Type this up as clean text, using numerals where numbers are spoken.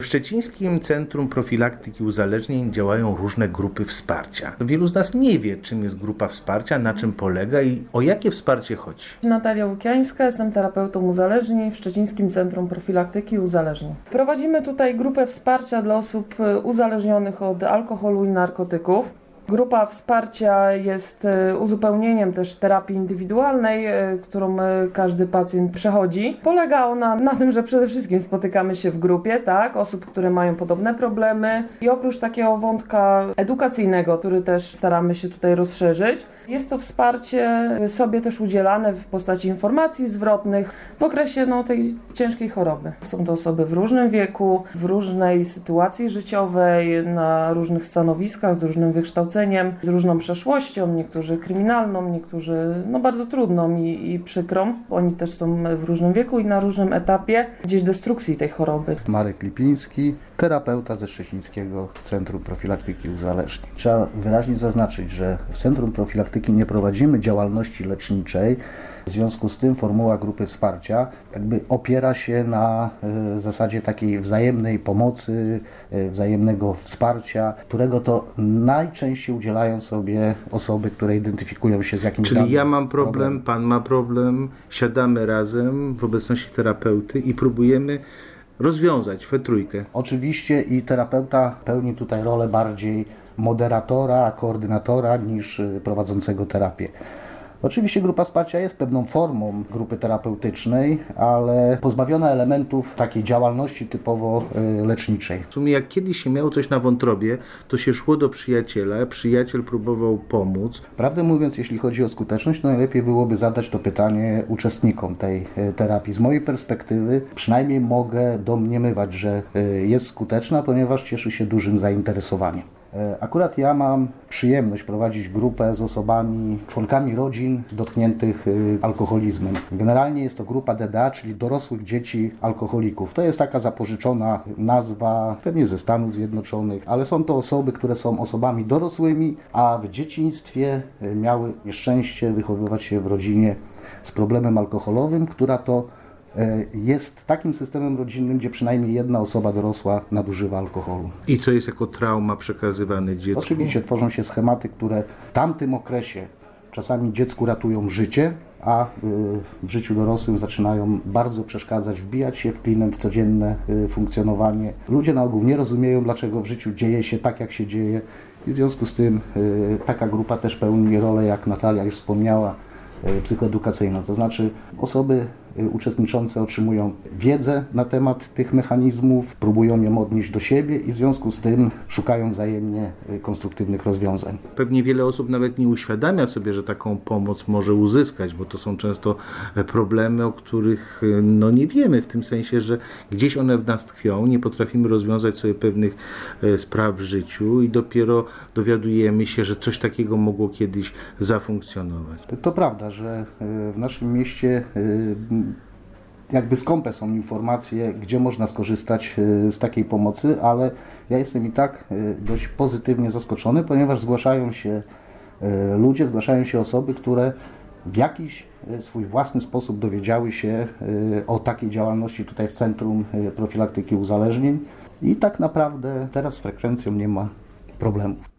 W Szczecińskim Centrum Profilaktyki Uzależnień działają różne grupy wsparcia. Wielu z nas nie wie, czym jest grupa wsparcia, na czym polega i o jakie wsparcie chodzi. Natalia Łukiańska, jestem terapeutą uzależnień w Szczecińskim Centrum Profilaktyki Uzależnień. Prowadzimy tutaj grupę wsparcia dla osób uzależnionych od alkoholu i narkotyków. Grupa wsparcia jest uzupełnieniem też terapii indywidualnej, którą każdy pacjent przechodzi. Polega ona na tym, że przede wszystkim spotykamy się w grupie, tak, osób, które mają podobne problemy i oprócz takiego wątka edukacyjnego, który też staramy się tutaj rozszerzyć, jest to wsparcie sobie też udzielane w postaci informacji zwrotnych w okresie tej ciężkiej choroby. Są to osoby w różnym wieku, w różnej sytuacji życiowej, na różnych stanowiskach, z różnym wykształceniem, z różną przeszłością, niektórzy kryminalną, niektórzy bardzo trudną i przykrą. Oni też są w różnym wieku i na różnym etapie gdzieś destrukcji tej choroby. Marek Lipiński, terapeuta ze Szczecińskiego Centrum Profilaktyki Uzależnień. Trzeba wyraźnie zaznaczyć, że w Centrum Profilaktyki nie prowadzimy działalności leczniczej. W związku z tym formuła grupy wsparcia opiera się na zasadzie takiej wzajemnej pomocy, wzajemnego wsparcia, którego to najczęściej udzielają sobie osoby, które identyfikują się z jakimś Czyli ja mam problem, pan ma problem, siadamy razem w obecności terapeuty i próbujemy rozwiązać we trójkę. Oczywiście i terapeuta pełni tutaj rolę bardziej moderatora, koordynatora niż prowadzącego terapię. Oczywiście grupa wsparcia jest pewną formą grupy terapeutycznej, ale pozbawiona elementów takiej działalności typowo leczniczej. W sumie jak kiedyś się miało coś na wątrobie, to się szło do przyjaciela, przyjaciel próbował pomóc. Prawdę mówiąc, jeśli chodzi o skuteczność, to najlepiej byłoby zadać to pytanie uczestnikom tej terapii. Z mojej perspektywy przynajmniej mogę domniemywać, że jest skuteczna, ponieważ cieszy się dużym zainteresowaniem. Akurat ja mam przyjemność prowadzić grupę z osobami, członkami rodzin dotkniętych alkoholizmem. Generalnie jest to grupa DDA, czyli dorosłych dzieci alkoholików. To jest taka zapożyczona nazwa, pewnie ze Stanów Zjednoczonych, ale są to osoby, które są osobami dorosłymi, a w dzieciństwie miały nieszczęście wychowywać się w rodzinie z problemem alkoholowym, która to jest takim systemem rodzinnym, gdzie przynajmniej jedna osoba dorosła nadużywa alkoholu. I co jest jako trauma przekazywane dziecku? Oczywiście tworzą się schematy, które w tamtym okresie czasami dziecku ratują życie, a w życiu dorosłym zaczynają bardzo przeszkadzać, wbijać się w klinem, w codzienne funkcjonowanie. Ludzie na ogół nie rozumieją, dlaczego w życiu dzieje się tak, jak się dzieje i w związku z tym taka grupa też pełni rolę, jak Natalia już wspomniała, psychoedukacyjną. To znaczy osoby uczestniczące otrzymują wiedzę na temat tych mechanizmów, próbują ją odnieść do siebie i w związku z tym szukają wzajemnie konstruktywnych rozwiązań. Pewnie wiele osób nawet nie uświadamia sobie, że taką pomoc może uzyskać, bo to są często problemy, o których nie wiemy, w tym sensie, że gdzieś one w nas tkwią, nie potrafimy rozwiązać sobie pewnych spraw w życiu i dopiero dowiadujemy się, że coś takiego mogło kiedyś zafunkcjonować. To prawda, że w naszym mieście skąpe są informacje, gdzie można skorzystać z takiej pomocy, ale ja jestem i tak dość pozytywnie zaskoczony, ponieważ zgłaszają się ludzie, zgłaszają się osoby, które w jakiś swój własny sposób dowiedziały się o takiej działalności tutaj w Centrum Profilaktyki Uzależnień i tak naprawdę teraz z frekwencją nie ma problemów.